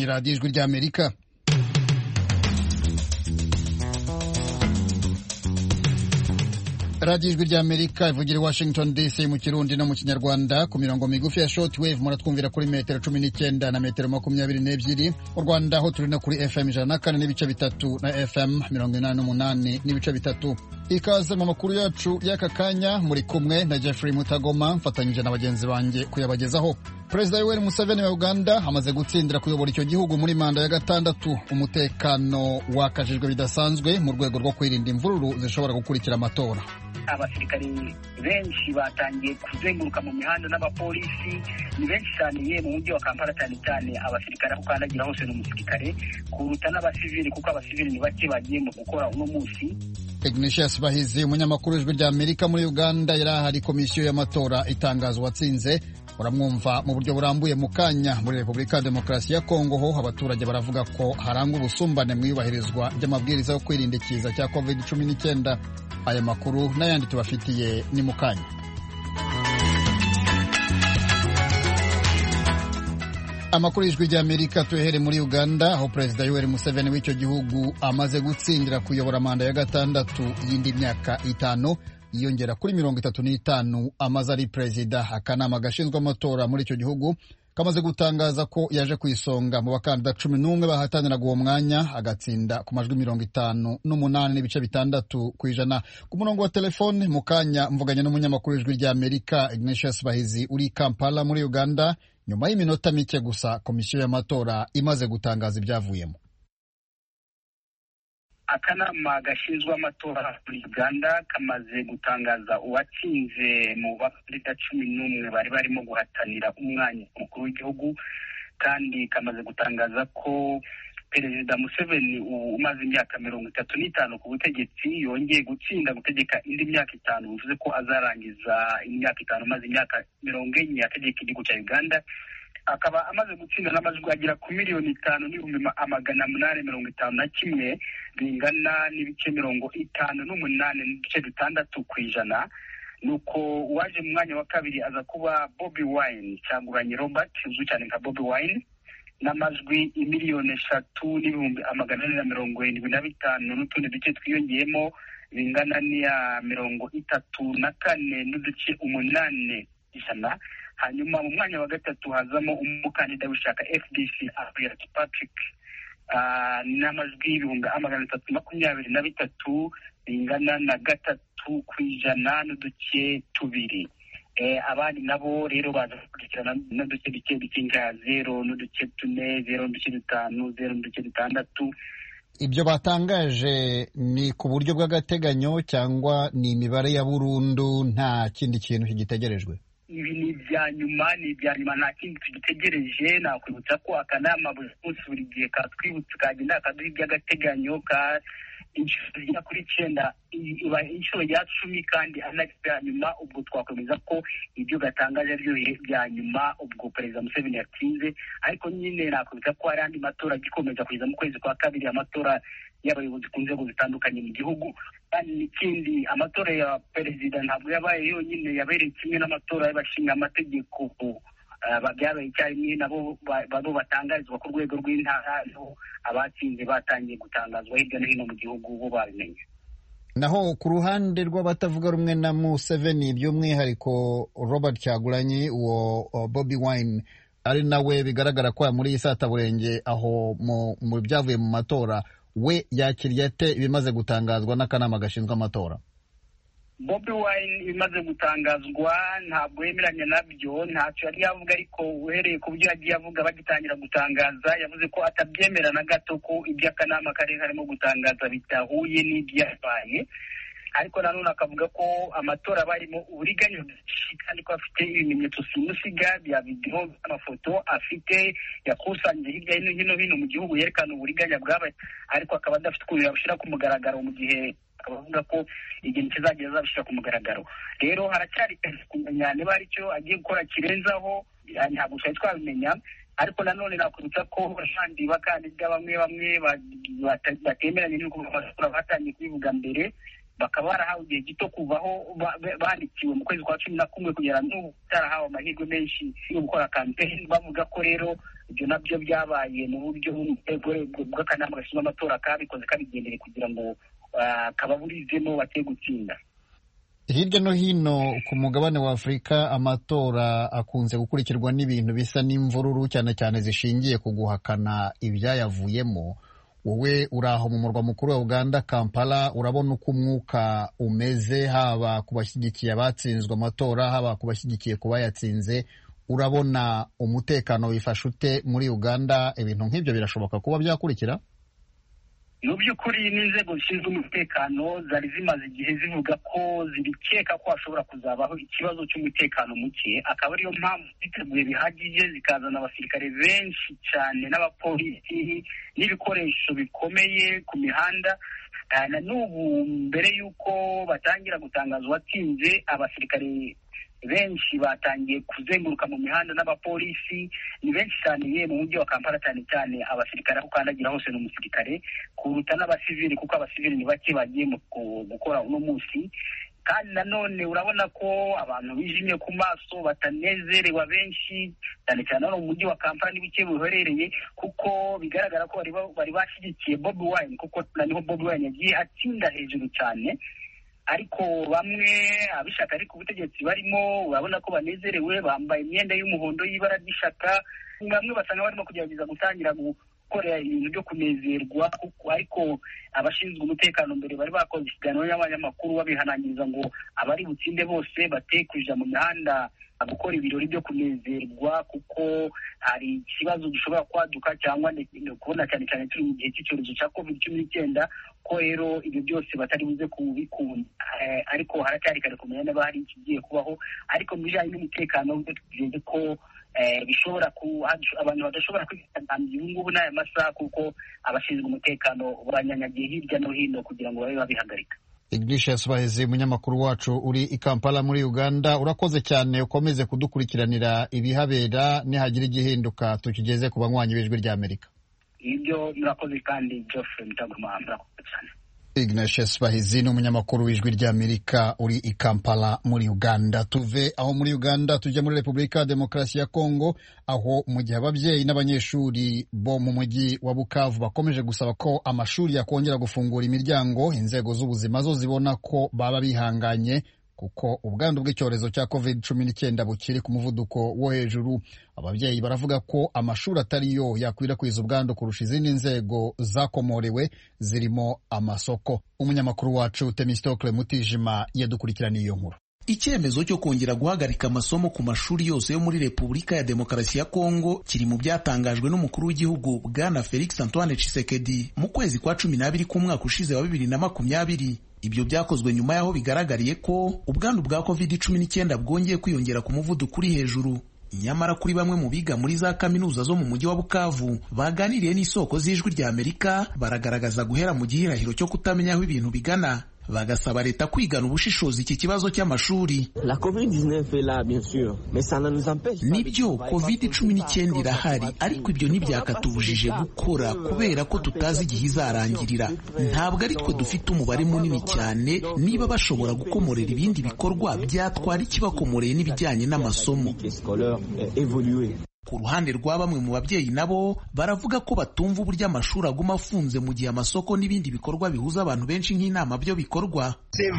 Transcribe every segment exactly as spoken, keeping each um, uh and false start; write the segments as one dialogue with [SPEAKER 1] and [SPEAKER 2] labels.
[SPEAKER 1] radiyo ijwi ry'Amerika. radiyo ijwi ry'Amerika ivugira i Washington D C mu Kirundi no mu Kinyarwanda ku mirongo migufi ya shortwave muratwumvira kuri metero cumi n'icyenda na metero makumyabiri n'ebyiri. Mu Rwanda ho turi no kuri F M ijana na kane n'ibice bitatu na F M mirongo inani n'umunani n'ibice bitatu. Ikaze mu makuru yacu y'aka kanya, muri kumwe na Jeffrey Mutagoma mfatanyije na bagenzi banjye kuyabagezaho. Perezida Yoweri Museveni wa Uganda amaze gutsindira kuyobora icyo gihugu muri manda ya gatandatu. Umutekano wakajijwe bidasanzwe mu rwego rwo kwirinda imvururu zishobora gukurikira amatora.
[SPEAKER 2] Abasirikari benshi batangiye kuzenguruka mu mihanda n'abapolisi ni benshi cyane, ye mu mujyi wa Kampala cyane cyane abasirikare aho kandagira hose n'umusirikare kuruta n'abasivili, kuko abasivili ni bake bagiye mu gukora uno munsi.
[SPEAKER 1] Ignatius Bahizi, umunyamakuru w'ijwi ry'Amerika muri Uganda, yari ahari komisiyo y'amatora itangaza uwatsinze. Uramwumva mu buryo burambuye mu kanya. Muri Repubulika ya Demokarasi ya Kongo ho abaturage baravuga ko harangwa ubusumbane mu iyubahirizwa ry'amabwiriza yo kwirinda ikiza cya covid cumi n'icyenda. Aya makuru n'ayandi tubafitiye ni mu kanya. Amakuru y'ijwi ry'Amerika tuhere muri Uganda, aho Perezida Yoweri Museveni w'icyo gihugu amaze gutsindira kuyobora manda ya gatandatu y'indi myaka itanu, yiyongera kuri mirongo itatu n'itanu amaze ari perezida. Akanama gashinzwe amatora muri icyo gihugu kamaze gutangaza ko yaje ku isonga mu bakandida cumi n'umwe bahataniraga uwo mwanya, agatsinda ku majwi mirongo itanu n'umunani n'ibice bitandatu ku ijana. Ku murongo wa telefone mu kanya mvuganye n'umunyamakuru w'ijwi ry'Amerika Ignatius Bahizi uri Kampala muri Uganda, nyuma y'iminota mike gusa komisiyo y'amatora imaze gutangaza ibyavuyemo.
[SPEAKER 2] Akanama gashinzwe amatora muri Uganda kamaze gutangaza uwatsinze mu bakandida cumi n'umwe bari barimo guhatanira umwanya mukuru w'igihugu, kandi kamaze gutangaza ko Perezida Museveni umaze imyaka mirongo itatu n'itanu ku butegetsi yongeye gutsinda gutegeka indi myaka itanu, bivuze ko azarangiza imyaka itanu maze imyaka mirongo enye yategeka igihugu cya Uganda. Akaba amaze gutsinda n'amajwi agera ku miliyoni itanu n'ibihumbi amagana munani mirongo itanu na kimwe, bingana n'ibice mirongo itanu n'umunani n'ibice bitandatu ku ijana. Nuko uwaje mu mwanya wa kabiri aza kuba Bobi Wine, Kyagulanyi Robert uzwi cyane nka Bobi Wine, n'amajwi miliyoni eshatu n'ibihumbi amagana ane na mirongo irindwi na bitanu n'utundi duce twiyongeyemo, bingana n'iya mirongo itatu na kane n'uduce umunani ijana. Hanyuma mu mwanya wa gatatu hazamo umukandida w'ishyaka F D C Albert Patrick uh, n'amajwi ibihumbi amagana atatu makumyabiri na bitatu, bingana na gatatu ku ijana n'uduce tubiri. Eh, abandi nabo rero baza gukurikirana n'uduce duke duke nka zero n'uduce tune, zero n'uduce dutanu, zero n'uduce dutandatu.
[SPEAKER 1] Ibyo batangaje ni ku buryo bw'agateganyo cyangwa ni imibare ya burundu, nta kindi kintu kigitegerejwe?
[SPEAKER 2] Ibi ni ibya nyuma, ni ibya nyuma, nta kindi tugitegereje. Nakwibutsa ko akanama buri munsi buri gihe katwibutsa kagenda kaduha iby'agateganyo ka inshuro zigera kuri icyenda, iba inshuro ya cumi kandi anabya nyuma. Ubwo twakomeza ko ibyo gatangaje byo bya nyuma ubwo Perezida Museveni yatsinze, ariko nyine nakwibutsa ko hari andi matora agikomeza kugeza mu kwezi kwa kabiri, amatora y'abayobozi ku nzego zitandukanye mu gihugu. Kandi n'ikindi, amatora ya perezida ntabwo yabaye yonyine, yabereye kimwe n'amatora y'abashinga amategeko, byabaye icyarimwe, nabo babo batangarizwa ku rwego rw'intara, abatsinze batangiye gutangazwa hirya no hino mu gihugu bo babimenye.
[SPEAKER 1] Naho ku ruhande rw'abatavuga rumwe na Museveni, by'umwihariko Robert Kyagulanyi, uwo Bobi Wine ari nawe bigaragara ko muri isataburenge aho mu byavuye mu matora, we yakiriye ate ibimaze gutangazwa n'akanama gashinzwe amatora?
[SPEAKER 2] Bobi Wine ibimaze gutangazwa ntabwo yemeranya nabyo, ntacyo yari yavuga, ariko uhereye ku byo yagiye avuga bagitangira gutangaza, yavuze ko atabyemera na gato ko ibyo akanama kari karimo gutangaza bitahuye n'ibyabaye. Ariko nanone akavuga ko amatora barimo uburiganya bwinshi, kandi ko afite ibimenyetso simusiga bya video n'amafoto afite yakusanyije hirya no hino hino mu gihugu yerekana uburiganya bwabaye, ariko akaba adafite ukuntu yabushyira ku mugaragaro, mu gihe abavuga ko igihe kizagera azabishyira ku mugaragaro. Rero haracyari kumenya niba ari cyo agiye gukora kirenzaho, ntabwo twari twabimenya. Ariko nanone nakwibutsa ko abandi bakandida bamwe bamwe batemeranye n'uko amatora batangiye kubivuga mbere, bakaba barahawe igihe gito kuvaho bandikiwe mu kwezi kwa cumi na kumwe kugera n'ubu batarahawe amahirwe menshi yo gukora campaign. Bavuga ko rero ibyo nabyo byabaye mu buryo bw'akanama gashinzwe amatora kabikoze kabigendere kugira ngo kababurizemo bate gutsinda.
[SPEAKER 1] Hirya no hino ku mugabane wa Afurika amatora akunze gukurikirwa n'ibintu bisa n'imvururu cyane cyane zishingiye ku guhakana ibyayavuyemo. Wowe uraho mu murwa mukuru wa Uganda Kampala, urabona uko umwuka umeze haba ku bashyigikiye abatsinzwe amatora haba ku bashyigikiye kuba yatsinze, urabona umutekano wifashe ute muri Uganda? Ibintu nk'ibyo birashoboka kuba byakurikira?
[SPEAKER 2] Mu by'ukuri n'inzego zishinzwe umutekano zari zimaze igihe zivuga ko zibikeka ko hashobora kuzabaho ikibazo cy'umutekano muke, akaba ariyo mpamvu ziteguye bihagije zikazana abasirikare benshi cyane n'abapolisi n'ibikoresho bikomeye ku mihanda. Na n'ubu mbere y'uko batangira gutangaza uwatsinze, abasirikare benshi batangiye kuzenguruka mu mihanda n'abapolisi ni benshi cyane. Ye mu mujyi wa Kampala cyane cyane abasirikare aho ukandagira hose ni umusirikare kuruta n'abasivili, kuko abasivili ni bake bagiye mu gukora uno munsi. Kandi nanone urabona ko abantu bijimye ku maso, batanezerewe benshi cyane cyane hano mu mujyi wa Kampala n'ibice biherereye, kuko bigaragara ko bari bashyigikiye Bobi Wine, kuko niho Bobi Wine yagiye atsinda hejuru cyane. Ariko bamwe abishaka ariko ubutegetsi barimo urabona ko banezerewe, bambaye imyenda y'umuhondo y'ibara ry'ishaka. Bamwe basanga barimo kugerageza gutangira gukora ibintu byo kunezerwa, ariko abashinzwe umutekano mbere bari bakoze ikiganiro n'abanyamakuru babihanangiriza ngo abari butsinde bose batekwija mu mihanda gukora ibirori byo kunezerwa, kuko hari ikibazo gishobora kwaduka cyangwa kubona cyane cyane turi mu gihe cy'icyorezo cya covid cumi n'icyenda, ko rero ibyo byose batari buze kubikunda. Ariko haracyari kare kumenya niba hari ikigiye kubaho. Ariko mu bijyanye n'umutekano tuzi ko bishobora abantu badashobora kwitabira ubu ngubu n'aya masaha, kuko abashinzwe umutekano baranyanyagiye hirya no hino kugira ngo babe babihagarika.
[SPEAKER 1] Ignatius Bahizi, umunyamakuru wacu uri i Kampala muri Uganda, urakoze cyane. Ukomeze kudukurikiranira ibihabera, nihagira igihinduka tukigeze ku banywanyi b'ijwi rya Amerika.
[SPEAKER 2] Ibyo murakoze kandi Geoffrey Mutagoma, murakoze cyane.
[SPEAKER 1] Ignatius Bahizi ni umunyamakuru w'ijwi rya Amerika uri i Kampala muri Uganda. Tuve aho muri Uganda tujya muri Repubulika ya Demokarasi ya Kongo, aho mu gihe ababyeyi n'abanyeshuri bo mu mujyi wa Bukavu bakomeje gusaba ko amashuri yakongera gufungura imiryango, inzego z'ubuzima zo zibona ko baba bihanganye kuko ubwandu bw'icyorezo cya covid cumi n'icyenda bukiri ku muvuduko wo hejuru. Ababyeyi baravuga ko amashuri atari yo yakwirakwiza ubwandu kurusha izindi nzego zakomorewe zirimo amasoko. Umunyamakuru wacu Temistokle Mutijima yadukurikiraniye iyo nkuru.
[SPEAKER 3] Icyemezo cyo kongera guhagarika amasomo ku mashuri yose yo muri Repubulika ya Demokarasi ya Kongo kiri mu byatangajwe n'umukuru w'igihugu Bwana Felix Antoine Tshisekedi mu kwezi kwa cumi n'abiri k'umwaka ushize wa bibiri na makumyabiri. Ibyo byakozwe nyuma yaho bigaragariye ko ubwandu bwa covid cumi n'icyenda bwongeye kwiyongera ku muvuduko uri hejuru. Nyamara kuri bamwe mu biga muri za kaminuza zo mu mujyi wa Bukavu baganiriye n'isoko z'ijwi rya Amerika, baragaragaza guhera mu gihirahiro cyo kutamenya aho ibintu bigana, bagasaba leta kwigana ubushishozi iki kibazo cy'amashuri. Nibyo covid cumi n'icyenda irahari, ariko ibyo ntibyakatubujije gukora kubera ko tutazi igihe izarangirira. Ntabwo ari twe dufite umubare munini cyane. Niba bashobora gukomorera ibindi bikorwa, byatwara ikibakomoreye n'ibijyanye n'amasomo. Ku ruhande rwa bamwe mu babyeyi nabo baravuga ko batumva uburyo amashuri aguma afunze mu gihe amasoko n'ibindi bikorwa bihuza abantu benshi nk'inama byo bikorwa.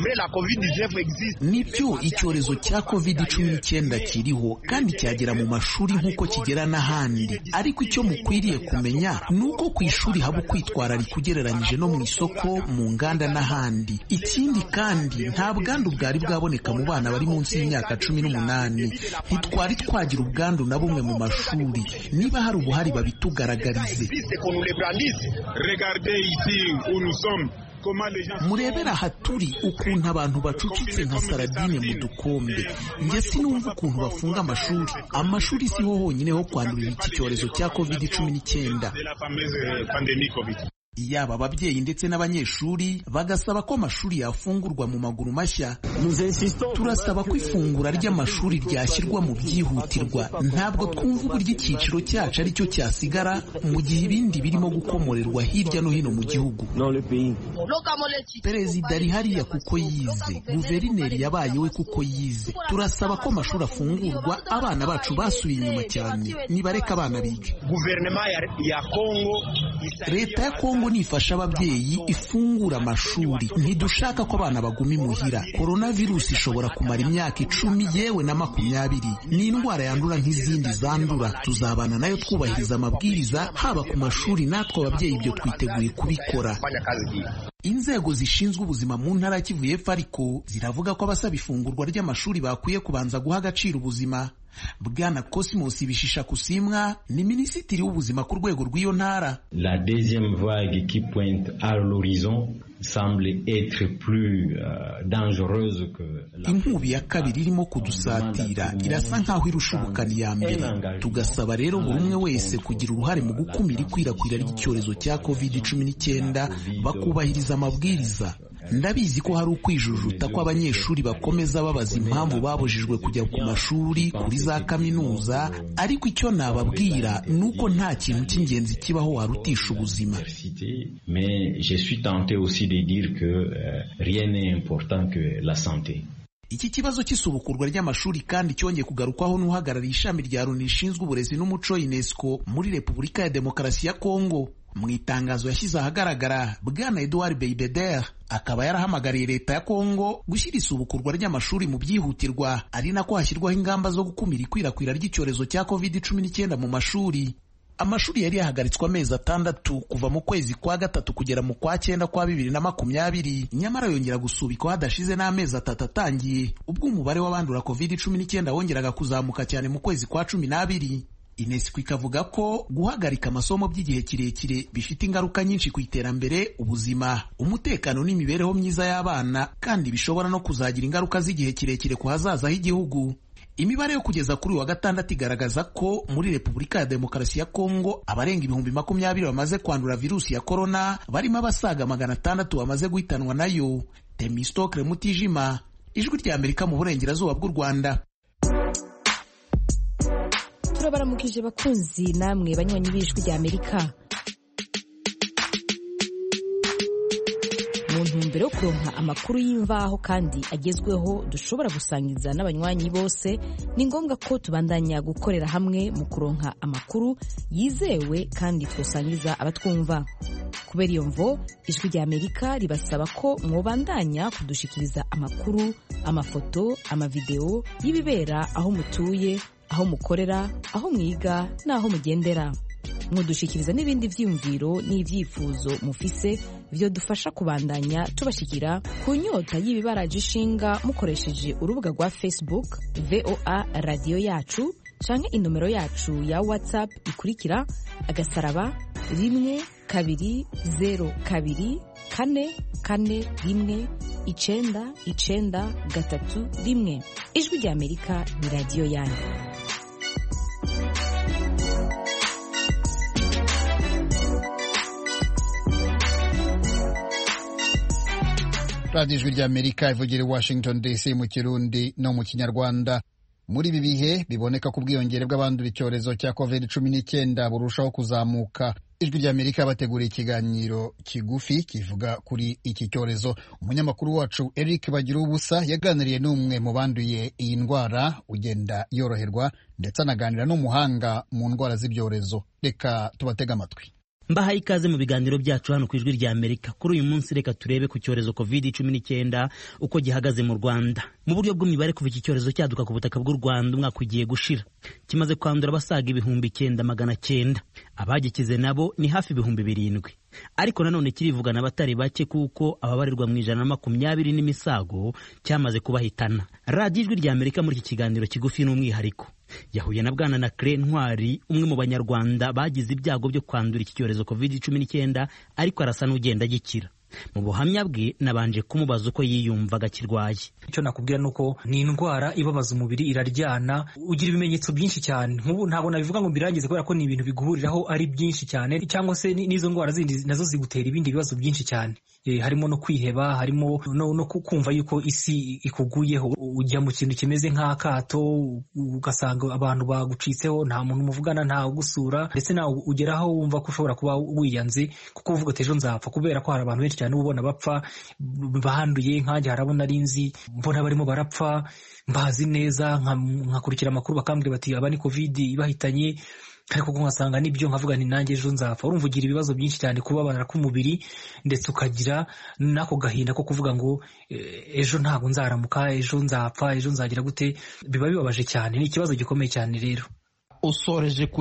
[SPEAKER 3] Nibyo, icyorezo cya covid cumi n'icyenda kiriho kandi cyagera mu mashuri nk'uko kigera n'ahandi, ariko icyo mukwiriye kumenya ni uko ku ishuri haba ukwitwararika ugereranyije no mu isoko, mu nganda n'ahandi. Ikindi kandi nta bwandu bwari bwaboneka mu bana bari munsi y'imyaka cumi n'umunani. Ntitwari twagira ubwandu na bumwe mu mashuri. Niba hari ubuhari babitugaragarize. Murebera aha turi ukuntu abantu bacucitse nka saradine mu dukombe. Njye sinumva ukuntu bafunga amashuri. Amashuri siho honyine ho kwandurira iki cyorezo cya covid cumi n'icyenda. yaba ababyeyi ndetse n'abanyeshuri bagasaba ko amashuri yafungurwa mu maguru mashya. Turasaba ko ifungura ry'amashuri ryashyirwa mu byihutirwa. Ntabwo twumva uburyo icyiciro cyacu ari cyo cyasigara mu gihe ibindi birimo gukomorerwa hirya no hino mu gihugu. Perezida ari hariya kuko yize, guverineri yabaye we kuko yize. Turasaba ko amashuri afungurwa, abana bacu basubiye inyuma cyane, nibareka abana bige. Leta ya Kongo nifasha ababyeyi ifungura amashuri. Ntidushaka ko abana baguma imuhira. Coronavirus ishobora kumara imyaka icumi yewe na makumyabiri. Ni indwara yandura nk'izindi zandura. Tuzabana nayo twubahiriza amabwiriza, haba ku mashuri natwe ababyeyi ibyo twiteguye kubikora. Inzego zishinzwe ubuzima mu ntara ya Kivu y'Epfo ariko ziravuga ko abasaba ifungurwa ry'amashuri bakwiye kubanza guha agaciro ubuzima. Bwana Cosmos Bishisha Kusimwa ni minisitiri w'ubuzima ku rwego rw'iyo ntara.
[SPEAKER 4] La deuxième vague qui pointe à l'horizon semble être plus uh, dangereuse que la.
[SPEAKER 3] Inkubi ya kabiri irimo kudusatira irasa nkaho irusha ubukana iya mbere. Tugasaba rero buri umwe wese kugira uruhare mu gukumira ikwirakwira ry'icyorezo cya covid cumi n'icyenda bakubahiriza amabwiriza. Ndabizi ko hari ukwijujuta ko abanyeshuri bakomeza babaza impamvu babujijwe kujya ku mashuri kuri za kaminuza, ariko icyo nababwira nuko nta kintu cy'ingenzi kibaho warutisha ubuzima.
[SPEAKER 4] Mais je suis tenté aussi de dire que euh, rien n'est important que la santé.
[SPEAKER 3] Iki kibazo cy'isubukurwa ry'amashuri kandi cyongeye kugarukwaho n'uhagarariye ishami rya Loni rishinzwe uburezi n'umuco UNESCO muri Repubulika ya Demokarasi ya Kongo. Mu itangazo yashyize ahagaragara, Bwana Edouard Beibeder akaba yarahamagariye leta ya Kongo gushyira isubukurwa ry'amashuri mu byihutirwa, ari nako hashyirwaho ingamba zo gukumira ikwirakwira ry'icyorezo cya covid cumi n'icyenda mu mashuri. Amashuri yari yahagaritswe amezi atandatu kuva mu kwezi kwa gatatu kugera mu kwa cyenda kwa bibiri na makumyabiri, nyamara yongera gusubikwa hadashize n'amezi atatu atangiye, ubwo umubare w'abandura covid cumi n'icyenda wongeraga kuzamuka cyane mu kwezi kwa cumi n'abiri. UNESCO ikavuga ko guhagarika amasomo by'igihe kirekire bifite ingaruka nyinshi ku iterambere, ubuzima, umutekano n'imibereho myiza y'abana, kandi bishobora no kuzagira ingaruka z'igihe kirekire ku hazaza h'igihugu. Imibare yo kugeza kuri uwa gatandatu igaragaza ko muri Repubulika ya Demokarasi ya Kongo abarenga ibihumbi makumyabiri bamaze kwandura virusi ya corona, barimo abasaga magana atandatu bamaze guhitanwa nayo. Temistokle Mutijima, Ijwi rya Amerika mu burengerazuba bw'u Rwanda.
[SPEAKER 5] Turabaramukije bakunzi namwe banywanyi b'Ijwi rya Amerika. Mu ntumbero yo kuronka amakuru y'imvaho kandi agezweho dushobora gusangiza n'abanywanyi bose, ni ngombwa ko tubandanya gukorera hamwe mu kuronka amakuru yizewe kandi twosangiza abatwumva. Kubera iyo mvo, Ijwi rya Amerika ribasaba ko mwobandanya kudushikiriza amakuru, amafoto, amavideo y'ibibera aho mutuye, aho mukorera, aho mwiga n'aho mugendera. Mudushikiriza n'ibindi vyiyumviro n'ivyifuzo mufise vyo dufasha kubandanya tubashikira ku nyota y'ibibaraje ishinga mukoresheje urubuga rwa Facebook V O A Radio Yacu canke inomero yacu ya WhatsApp ikurikira agasaraba rimwe kabiri zero kabiri kane kane rimwe icenda icenda gatatu rimwe. Ijwi rya Amerika ni radio yanyu.
[SPEAKER 1] Radio Ijwi rya Amerika ivugira i Washington D C mu Kirundi no mu Kinyarwanda. Muri ibi bihe biboneka ku bwiyongere bw'abandura icyorezo cya covid cumi n'icyenda burushaho kuzamuka. Ijwi rya Amerika bategura ikiganiro kigufi kivuga kuri iki cyorezo. Umunyamakuru wacu Eric Bagira ubusa yaganiriye n'umwe mu banduye iyi ndwara ugenda yoroherwa, ndetse anaganira n'umuhanga mu ndwara z'ibyorezo. Reka tubatega amatwi.
[SPEAKER 6] Mbahaye ikaze mu biganiro byacu hano ku Ijwi rya Amerika. Kuri uyu munsi reka turebe ku cyorezo covid cumi n'icyenda uko gihagaze mu Rwanda. Mu buryo bw'imibare, kuva iki cyorezo cyaduka ku butaka bw'u Rwanda umwaka ugiye gushira, kimaze kwandura abasaga ibihumbi icyenda magana cyenda. Abagikize nabo ni hafi ibihumbi birindwi. Ariko nanone kirivugana abatari bake kuko ababarirwa mu ijana na makumyabiri n'imisago cyamaze kubahitana. Radio Ijwi rya Amerika muri iki kiganiro kigufi n'umwihariko yahuye na Bwana na Claire Ntwari, umwe mu banyarwanda bagize ibyago byo kwandura iki cyorezo covid cumi n'icyenda, ariko arasa n'ugenda gikira. Mu buhamya bwe nabanje kumubaza uko yiyumvaga akirwaye.
[SPEAKER 7] Icyo nakubwira nuko ni indwara ibabaza umubiri, iraryana, ugira ibimenyetso byinshi cyane. Nk'ubu ntabwo nabivuga ngo mbirangize kubera ko ni ibintu biguhuriraho ari byinshi cyane, cyangwa se n'izo ndwara zindi nazo zigutera ibindi bibazo byinshi cyane. E, harimo no kwiheba, harimo no, no kumva yuko isi ikuguyeho, ujya mu kintu kimeze nk'akato, ugasanga abantu bagucitseho, nta muntu muvugana, nta ugusura, ndetse nawe ugeraho wumva ko ushobora kuba wiyanze kuko uvuga ati ejo nzapfa, kubera ko hari abantu benshi cyane ubona bapfa bahanduye. Nkanjye harabona ari nzi mbona barimo barapfa, mbazi neza, nkakurikira amakuru bakambwira bati aba ni covid ibahitanye, ariko nkasanga nibyo, nkavuga ni nanjye ejo nzapfa. Urumva ugira ibibazo byinshi cyane, kubabara k'umubiri, ndetse ukagira nako gahinda ko kuvuga ngo ejo ntabwo nzaramuka, ejo nzapfa, ejo nzagira gute. Biba bibabaje cyane, ni ikibazo gikomeye cyane. Rero
[SPEAKER 6] usoreje ku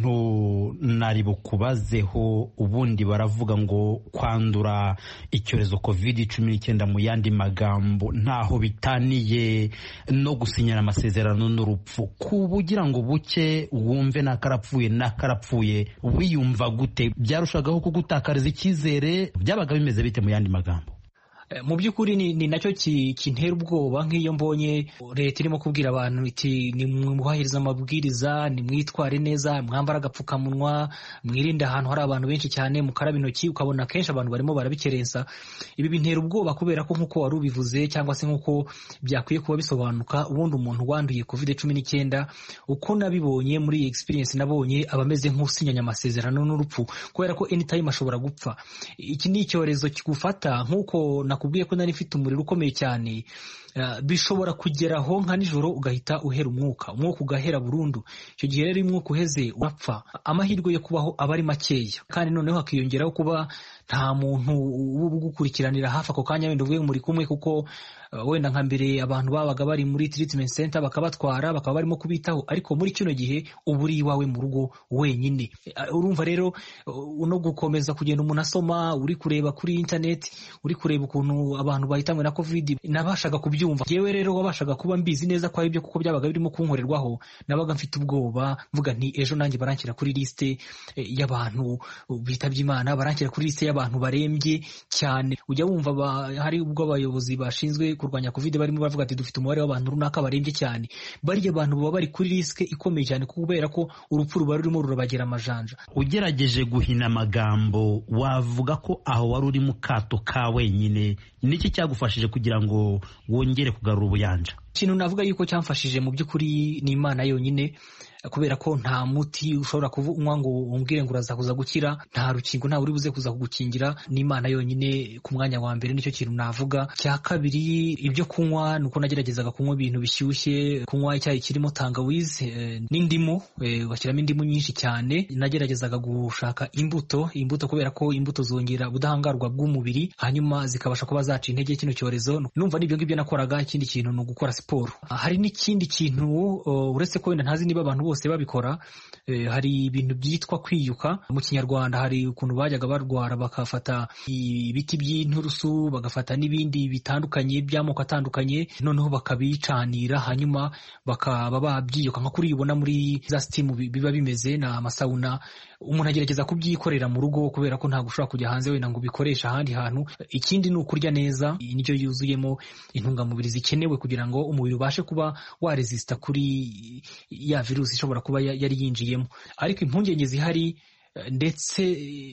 [SPEAKER 6] kintu nari bukubazeho, ubundi baravuga ngo kwandura icyorezo covid cumi n'icyenda mu yandi magambo ntaho bitaniye no gusinyana amasezerano n'urupfu. Kuba ugira ngo buke wumve nakarapfuye nakarapfuye, wiyumva gute? Byarushagaho kugutakariza icyizere? Byabaga bimeze bite mu yandi magambo?
[SPEAKER 7] Mu by'ukuri ni, ni nacyo kintera ubwoba nk'iyo mbonye leta irimo kubwira abantu iti ni mwubahiriza amabwiriza, ni mwitware neza, mwambara agapfukamunwa, mwirinde ahantu hari abantu benshi cyane, mukaraba intoki. Ukabona kenshi abantu barimo barabikerensa. Ibi bintera ubwoba kubera ko nk'uko wari ubivuze, cyangwa se nk'uko byakwiye kuba bisobanuka, ubundi umuntu wanduye covid cumi n'icyenda uko nabibonye muri experience nabonye abameze nk'usinyanya amasezerano n'urupfu, kubera ko anytime ashobora gupfa. Iki ni icyorezo kigufata nk'uko na kubwiye ko nari mfite umuriro ukomeye cyane, uh, bishobora kugeraho nka nijoro ugahita uhera umwuka, umwuka ugahera burundu. Icyo gihe rero umwuka uheze urapfa, amahirwe yo kubaho aba ari makeya, kandi noneho hakiyongeraho kuba nta muntu ugukurikiranira hafi ako kanya wenda uvuye muri kumwe, kuko uh, wenda nka mbere abantu babaga bari muri treatment center bakabatwara bakaba barimo kubitaho, ariko muri kino gihe uba uri iwawe mu rugo wenyine. Uh, urumva rero uh, no gukomeza kugenda umuntu asoma, uri kureba kuri internet, uri kureba ukuntu abantu bahitanwe na covid, nabashaga kubyumva. Yewe rero wabashaga kuba mbizi neza ko ari byo, kuko byabaga birimo kunkorerwaho, nabaga mfite ubwoba mvuga nti ejo nanjye baranshyira kuri liste eh, y'abantu bitabye Imana, baranshyira kuri liste y'abantu barembye cyane. Ujya wumva hari ubwo abayobozi bashinzwe kurwanya covid barimo bavuga ati dufite umubare w'abantu runaka barembye cyane. Bariya abantu baba bari kuri liste ikomeye cyane, kubera ko urupfu ruba rurimo rurabagera amajanja.
[SPEAKER 6] Ugerageje guhina amagambo, wavuga ko aho wari uri mu kato ka wenyine, niki cyagufashije kugira ngo wongere kugarura ubuyanja?
[SPEAKER 7] Ikintu navuga yuko cyamfashije mu by'ukuri ni Imana yonyine, kubera ko nta muti ushobora kunywa ngo umbwire ngo uraza kuza gukira, nta rukingo nta uri buze kuza kugukingira. Ni Imana yonyine ku mwanya wa mbere, nicyo kintu navuga. Cya kabiri, ibyo kunywa nuko nageragezaga kunywa ibintu bishyushye, kunywa icyayi kirimo tangawizi e, n'indimu, e, bashyiramo indimu nyinshi cyane. Nageragezaga gushaka imbuto imbuto kubera ko imbuto zongera ubudahangarwa bw'umubiri, hanyuma zikabasha kuba zaca intege kino cyorezo. Numva nibyo ngibyo nakoraga. Ikindi kintu ni ugukora siporo. Hari n'ikindi kintu uh, uretse ko wenda ntazi niba abantu bose babikora, eh, hari ibintu byitwa kwiyuka. Mu Kinyarwanda hari ukuntu bajyaga barwara bakafata ibiti by'inturusu, bagafata n'ibindi bitandukanye by'amoko atandukanye, noneho bakabicanira, hanyuma bakaba babyiyuka nka kuri ubona muri za steam biba bimeze na amasauna. Umuntu agerageza kubyikorera mu rugo, kubera ko ntabwo ushobora kujya hanze wenda ngo ubikoresha ahandi hantu. Ikindi ni ukurya neza indyo yuzuyemo intungamubiri zikenewe kugira ngo umubiri ubashe kuba waresista kuri ya virusi ishobora kuba yari yinjiyemo. Ariko impungenge zihari ndetse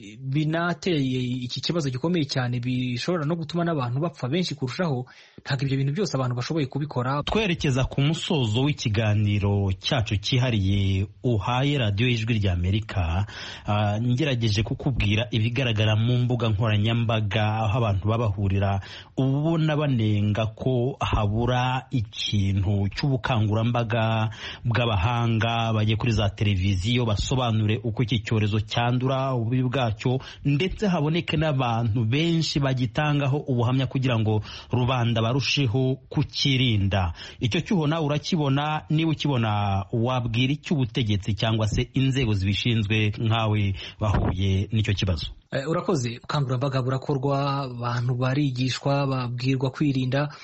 [SPEAKER 7] binateye iki kibazo gikomeye cyane, bishobora no gutuma n'abantu bapfa benshi kurushaho. Ntabwo ibyo bintu byose abantu bashoboye kubikora.
[SPEAKER 6] Twerekeza ku musozo w'ikiganiro cyacu cyihariye uhaye radiyo y'Ijwi ry'Amerika, uh, ngerageje kukubwira ibigaragara mu mbuga nkoranyambaga aho abantu babahurira, ubona banenga ko habura ikintu cy'ubukangurambaga bw'abahanga bagiye kuri za televiziyo basobanure uko iki cyorezo cyandura, ububi bwacyo, ndetse haboneke n'abantu benshi bagitangaho ubuhamya kugira ngo rubanda barusheho kukirinda. Icyo cyuho nawe urakibona? Niba ukibona, wabwira icyo ubutegetsi cyangwa se inzego zibishinzwe nkawe bahuye n'icyo kibazo?
[SPEAKER 7] Uh, urakoze. Ubukangurambaga burakorwa, abantu barigishwa, babwirwa kwirinda.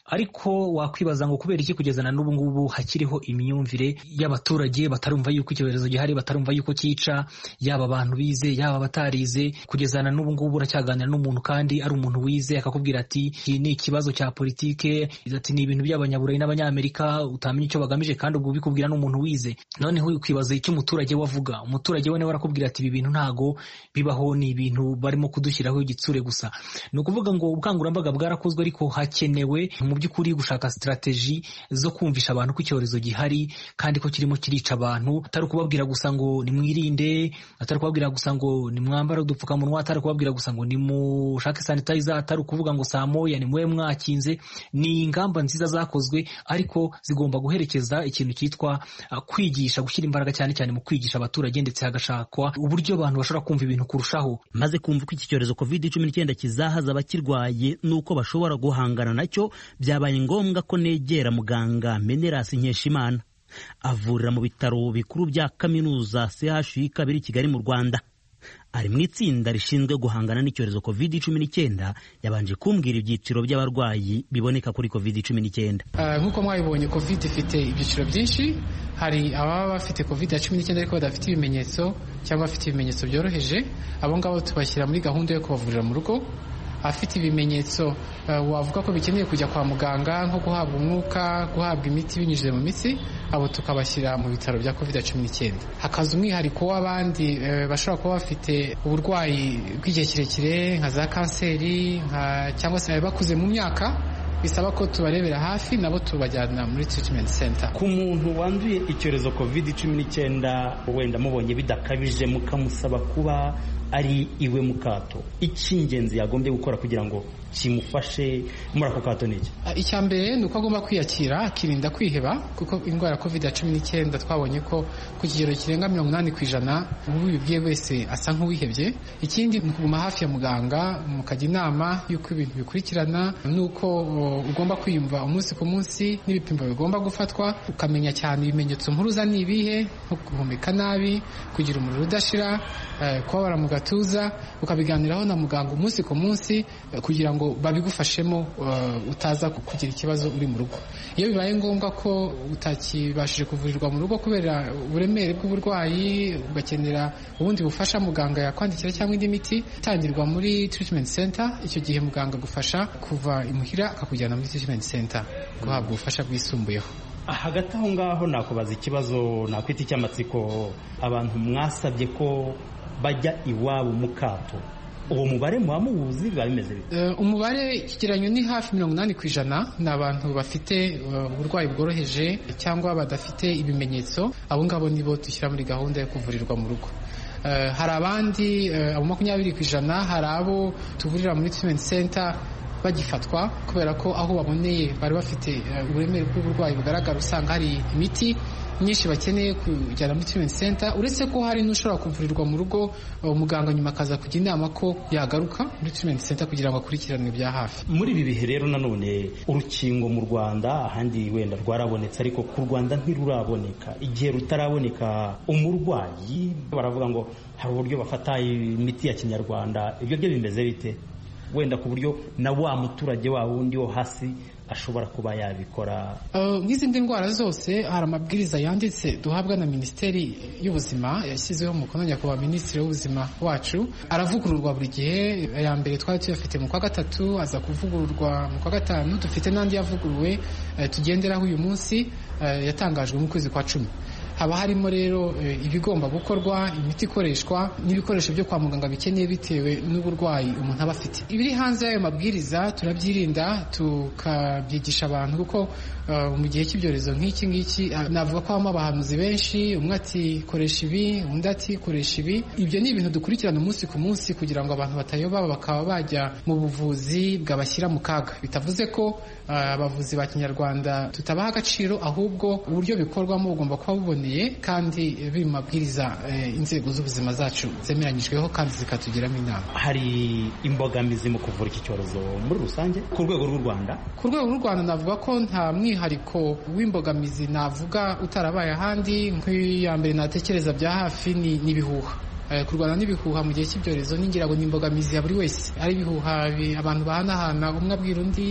[SPEAKER 7] ariko wakwibaza ngo kubera iki kugeza na n'ubu ngubu hakiriho imyumvire y'abaturage batarumva yuko icyorezo gihari, batarumva yuko cyica, yaba abantu bize yaba abatarize. Kugeza na n'ubu ngubu uracyaganira n'umuntu kandi ari umuntu wize akakubwira ati iki ni ikibazo cya politike, ati ni ibintu by'abanyaburayi n'abanyamerika, utamenya icyo bagamije kandi ubwo bikubwira n'umuntu wize. Noneho ukwibaza icyo umuturage wavuga. Umuturage we nawe arakubwira ati ibi bintu ntago bibaho, ni ibintu barimo kudushyiraho igitsure gusa. Ni ukuvuga ngo ubukangurambaga bwarakozwe, ariko hakenewe mu by'ukuri gushaka strategy zo kumvisha abantu ko icyorezo gihari kandi ko kirimo kirica abantu, atari kubabwira gusa ngo nimwirinde, atari kubabwira gusa ngo nimwambare udupfukamunwa, atari kubabwira gusa ngo nimushake sanitizer, atari kuvuga ngo saa moya nimwe mwakinze. Ni ingamba nziza zakozwe, ariko zigomba guherekeza ikintu cyitwa uh, kwigisha, gushyira imbaraga cyane cyane mu kwigisha abaturage, ndetse hagashakwa uburyo abantu bashobora kumva ibintu kurushaho.
[SPEAKER 6] Maze kumva ko iki cyorezo covid cumi n'icyenda kizahaza abakirwaye nuko bashobora guhangana nacyo, byabaye ngombwa ko negera muganga Menelasi Nkeshimana, avurira mu bitaro bikuru bya kaminuza C H U kabiri Kigali mu Rwanda. Ari mu itsinda rishinzwe guhangana n'icyorezo covid cumi n'icyenda. Yabanje kumbwira ibyiciro by'abarwayi biboneka kuri covid cumi n'icyenda.
[SPEAKER 8] Uh, nk'uko mwabibonye, covid ifite ibyiciro byinshi. Hari ababa bafite covid cumi n'icyenda ariko badafite ibimenyetso cyangwa bafite ibimenyetso byoroheje. Abo ngabo tubashyira muri gahunda yo kubavurira mu rugo. Afite ibimenyetso uh, wavuga ko bikeneye kujya kwa muganga, nko guhabwa umwuka, guhabwa imiti binyujije mu mitsi, abo tukabashyira mu bitaro bya covid cumi n'icyenda. Hakaza umwihariko w'abandi uh, bashobora kuba bafite uburwayi bw'igihe kirekire nka za kanseri, nka cyangwa se bakuze mu myaka, bisaba ko tubarebera hafi, nabo tubajyana muri treatment center.
[SPEAKER 6] Ku muntu wanduye icyorezo covid cumi n'icyenda, wenda mubonye bidakabije mukamusaba kuba ari iwe mu kato, icy'ingenzi yagombye gukora kugira ngo kimufashe muri ako kato niki?
[SPEAKER 8] Icya mbere ni uko agomba kwiyakira, akirinda kwiheba, kuko indwara ya covid cumi n'icyenda twabonye ko ku kigero kirenga mirongo inani ku ijana ubibwiye wese asa nk'uwihebye. Ikindi ni ukuguma hafi ya muganga, mukajya inama y'uko ibintu bikurikirana, n'uko ugomba kwiyumva umunsi ku munsi, n'ibipimo bigomba gufatwa, ukamenya cyane ibimenyetso mpuruza ni ibihe, nko guhumeka nabi, kugira umuriro udashira, kubabara mu gatuza, ukabiganiraho na muganga umunsi ku munsi kugira ngo babigufashemo uh, utaza kugira ikibazo uri mu rugo. Iyo bibaye ngombwa ko utakibashije kuvurirwa mu rugo kubera uburemere bw'uburwayi, ugakenera ubundi bufasha, muganga yakwandikira cyangwa indi miti itangirwa muri treatment center, icyo gihe muganga agufasha kuva imuhira akakujyana muri treatment center guhabwa ubufasha bwisumbuyeho.
[SPEAKER 6] Hagati aho ngaho nakubaza ikibazo nakwita icy'amatsiko. Abantu mwasabye ko bajya iwabo mu kato, uwo mubare muba muwuzi, biba bimeze bite?
[SPEAKER 8] Uh, umubare ikigereranyo ni hafi mirongo inani ku ijana ni abantu bafite uburwayi uh, bworoheje cyangwa badafite ibimenyetso. Abo ngabo nibo dushyira muri gahunda yo kuvurirwa mu rugo. Uh, hari abandi uh, abo makumyabiri ku ijana hari abo tuvurira muri treatment center bagifatwa, kubera ko aho baboneye bari bafite uh, uburemere bw'uburwayi bugaragara, usanga hari imiti nyinshi bakeneye kujyana muri treatment center, uretse ko hari n'ushobora kuvurirwa mu rugo, umuganga nyuma akaza kujya inama ko yagaruka muri treatment center kugira ngo akurikiranwe bya hafi.
[SPEAKER 6] Muri ibi bihe rero nanone urukingo mu Rwanda, ahandi wenda rwarabonetse ariko ku Rwanda ntiruraboneka. Igihe rutaraboneka, umurwayi baravuga ngo hari uburyo bafata imiti ya kinyarwanda, ibyo byo bimeze bite? Wenda ku buryo na wa muturage wa wundi wo hasi ashobora kuba yabikora.
[SPEAKER 8] Uh, n'izindi ndwara zose hari amabwiriza yanditse duhabwa na Minisiteri y'Ubuzima, yashyizeho umukono nyakubahwa Minisitiri w'Ubuzima wacu, aravugururwa buri gihe. Ya mbere twari tuyafite mu kwa gatatu, aza kuvugururwa mu kwa gatanu, dufite n'andi yavuguruwe uh, tugenderaho uyu munsi, uh, yatangajwe mu kwezi kwa cumi. Haba harimo rero e, ibigomba gukorwa, imiti ikoreshwa n'ibikoresho byo kwa muganga bikeneye bitewe n'uburwayi umuntu aba afite. Ibiri hanze y'ayo mabwiriza turabyirinda, tukabyigisha abantu, kuko uh, mu gihe cy'ibyorezo nk'iki ngiki uh, navuga ko habamo abahanuzi benshi, umwe ati koresha ibi, undi ati koresha ibi. Ibyo ni ibintu dukurikirana umunsi ku munsi kugira ngo abantu batayoba bakaba bajya mu buvuzi bwabashyira mu kaga. Bitavuze ko uh, abavuzi ba kinyarwanda tutabaha agaciro, ahubwo uburyo bikorwamo bugomba kuba buboneye kandi biri mu mabwiriza eh, inzego z'ubuzima zacu zemeranyijweho kandi zikatugiramo inama.
[SPEAKER 6] Hari imbogamizi mu kuvura iki cyorezo muri rusange ku rwego rw'u Rwanda?
[SPEAKER 8] Ku rwego rw'u Rwanda navuga ko nta mwihariko w'imbogamizi navuga utarabaye ahandi. Nk'iya mbere natekereza bya hafi ni ibihuha. Kurwana n'ibihuha mu gihe cy'ibyorezo n'ingirago n'imbogamizi ya buri wese. Ari ibihuha abantu bahanahana, umwe abwira undi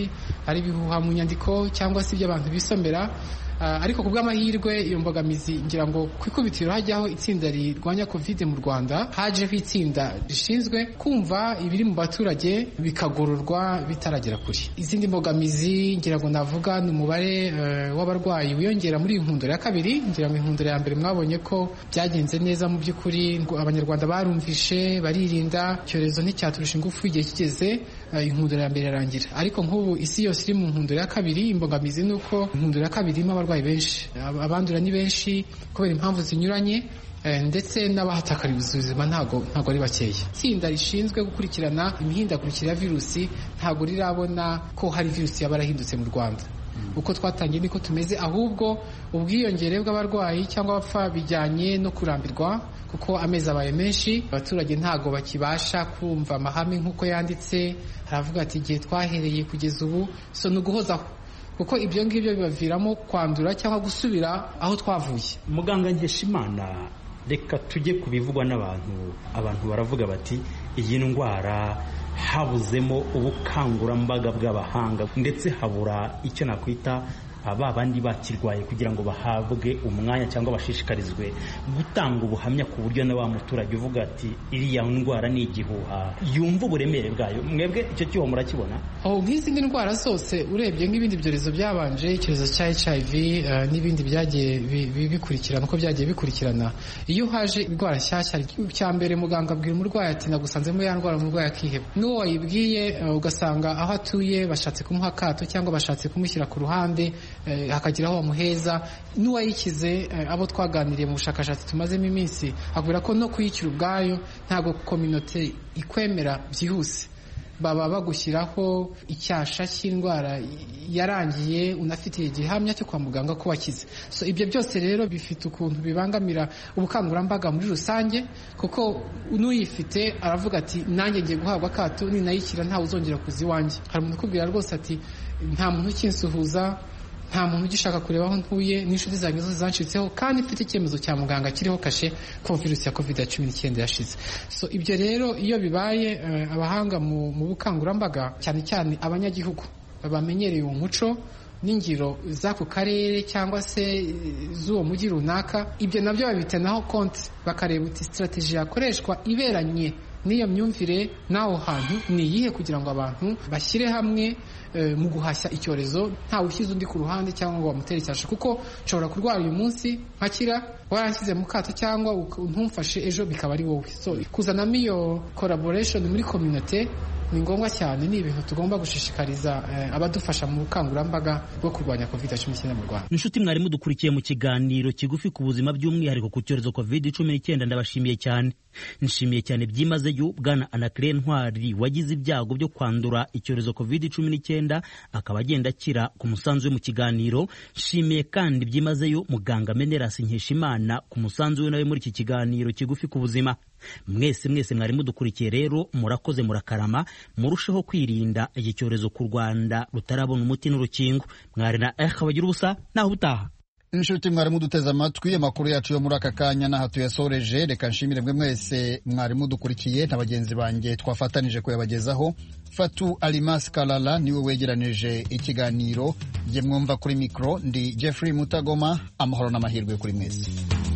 [SPEAKER 8] ari ibihuha mu nyandiko cyangwa se ibyo abantu bisomera. Uh, ariko ku bw'amahirwe iyo mbogamizi ngira ngo ku ikubitiro hajyaho itsinda rirwanya covid mu Rwanda, hajeho itsinda rishinzwe kumva ibiri mu baturage bikagororwa bitaragera kuri. Izindi mbogamizi ngira ngo navuga ni umubare uh, w'abarwayi wiyongera muri inkundura ya kabiri. Ngira ngo inkundura ya mbere mwabonye ko byagenze neza mu by'ukuri, abanyarwanda barumvishe baririnda, icyorezo nticyaturusha ingufu igihe kigeze uh, inkundura ya mbere yarangira. Ariko nk'ubu isi yose iri mu nkundura ya kabiri, imbogamizi ni uko inkundura ya kabiri irimo abarwayi benshi, abandura ni benshi kubera impamvu zinyuranye, ndetse n'abahatakariye ubuzima ntago ntago ari bakeya. Itsinda rishinzwe gukurikirana imihindagurikire ya virusi ntago rirabona ko hari virusi yaba yarahindutse mu Rwanda. Uko twatangiye niko tumeze, ahubwo ubwiyongere bw'abarwayi cyangwa abapfa bijyanye no kurambirwa, kuko amezi abaye menshi, abaturage ntago bakibasha kumva amahame nk'uko yanditse. Haravuga ati igihe twahereye kugeza ubu, so ni uguhozaho, kuko ibyo ngibyo bibaviramo kwandura cyangwa gusubira aho twavuye.
[SPEAKER 6] Muganga Nkeshimana, reka tujye kubivugwa n'abantu. Abantu baravuga bati iyi ndwara habuzemo ubukangurambaga bw'abahanga, ndetse habura icyo nakwita aba bandi bakirwaye kugira ngo bahabwe umwanya cyangwa bashishikarizwe gutanga ubuhamya ku buryo na wa muturage uvuga ati iriya ndwara ni igihuha yumva uburemere bwayo. Mwebwe icyo cyuho murakibona?
[SPEAKER 8] Oh, nk'izindi ndwara zose urebye nk'ibindi byorezo byabanje, icyorezo cya H I V uh, n'ibindi byagiye bikurikirana uko byagiye bikurikirana, iyo haje indwara nshyashya, cya mbere muganga abwira umurwayi ati nagusanzemo ya ndwara, umurwayi akiheba. N'uwo wayibwiye uh, ugasanga aho atuye bashatse kumuha akato cyangwa bashatse kumushyira ku ruhande, Eh, hakagira aho bamuheza. N'uwayikize eh, abo twaganiriye mu bushakashatsi tumazemo iminsi akubwira ko no kuyikira ubwayo ntabwo community ikwemera byihuse, baba bagushyiraho icyasha cy'indwara yarangiye unafitiye igihamya cyo kwa muganga ko wakize. So ibyo byose rero bifite ukuntu bibangamira ubukangurambaga muri rusange, kuko n'uyifite aravuga ati nanjye ngiye guhabwa akato, ninayikira ntawe uzongera kuza iwanjye. Hari umuntu ukubwira rwose ati nta muntu ukinsuhuza, nta muntu ugishaka kureba aho ntuye, n'inshuti zanjye zose zancitseho, kandi mfite icyemezo cya muganga kiriho kashe ko virusi ya covid cumi n'icyenda yashize. So ibyo rero iyo bibaye, uh, abahanga mu, mu bukangurambaga cyane cyane abanyagihugu bamenyereye uwo muco n'ingiro z'ako karere cyangwa se z'uwo mujyi runaka, ibyo nabyo babitenaho konti, bakareba uti strategy yakoreshwa iberanye n'iyo myumvire n'aho hantu ni iyihe, kugira ngo abantu bashyire hamwe e, mu guhashya icyorezo, ntawe ushyize undi ku ruhande cyangwa ngo bamutere icyasha. Kuko nshobora kurwara uyu munsi nkakira, waranshyize mu kato cyangwa ntumfashe ejo bikaba ari wowe. So kuzanamo iyo collaboration muri community ni ngombwa cyane, ni ibintu tugomba gushishikariza eh, abadufasha mu bukangurambaga bwo kurwanya covid cumi n'icyenda mu Rwanda.
[SPEAKER 6] Inshuti mwari mudukurikiye mu kiganiro kigufi ku buzima by'umwihariko ku cyorezo covid cumi n'icyenda, ndabashimiye cyane. Nshimiye cyane byimazeyo Bwana Anaclet Ntwari wagize ibyago byo kwandura icyorezo covid cumi n'icyenda akaba agenda akira ku musanzu we mu kiganiro. Nshimiye kandi byimazeyo Muganga Menelas Nkeshimana ku musanzu we nawe muri iki kiganiro kigufi ku buzima. Mwese mwese mwari mudukurikiye rero murakoze, murakarama, murusheho kwirinda iki cyorezo ku Rwanda rutarabona umuti n'urukingo. Mwari na eh bagira ubusa naho utaha.
[SPEAKER 1] Inshuti mwari muduteze amatwi, amakuru yacu yo muri aka kanya naho tuyasoreje. Reka nshimire mwe mwese mwari mudukurikiye na bagenzi banjye twafatanije kuyabagezaho. Fatu Alimas Kalala niwe wegeranije ikiganiro, je mwumva kuri mikro ndi Jeffrey Mutagoma. Amahoro n'amahirwe kuri mwese.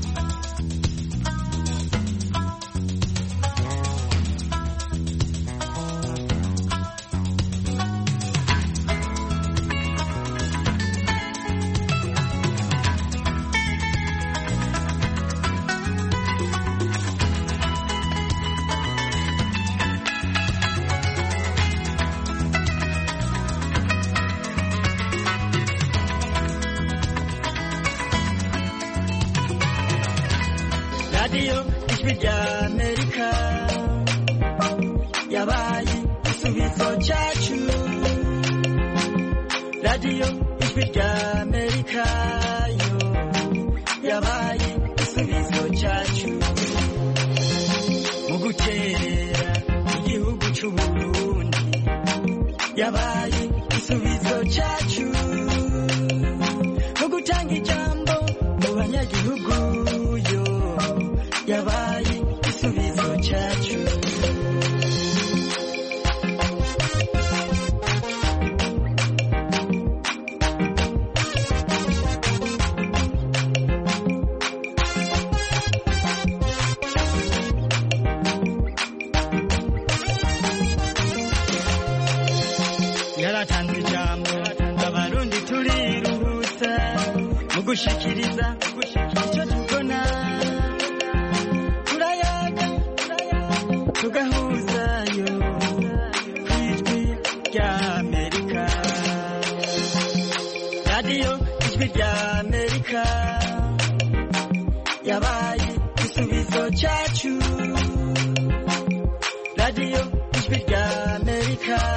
[SPEAKER 9] Radio Ijwi ry'Amerika yabaye igisubizo cyacu. Radio Ijwi ry'Amerika yo yabaye igisubizo cyacu mu gukerera igihugu cy'u Burundi, yabaye igisubizo cyacu mu gutanga ijambo mu banyagihugu, yabaye igisubizo cyacu. yaratanze ijambo abarundi turiruhutsa mu gushikiriza icyo tubona turayaga tugahuzayo ku ijwi rya Amerika radiyo ijwi rya Amerika yabaye igisubizo cyacu radiyo ijwi rya Amerika